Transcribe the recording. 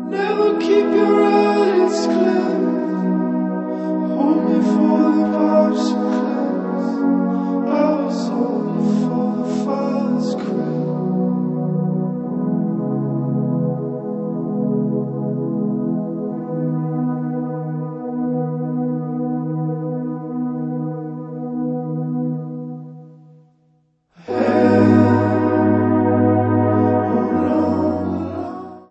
Never keep your eyes clear. Hold me for the pops and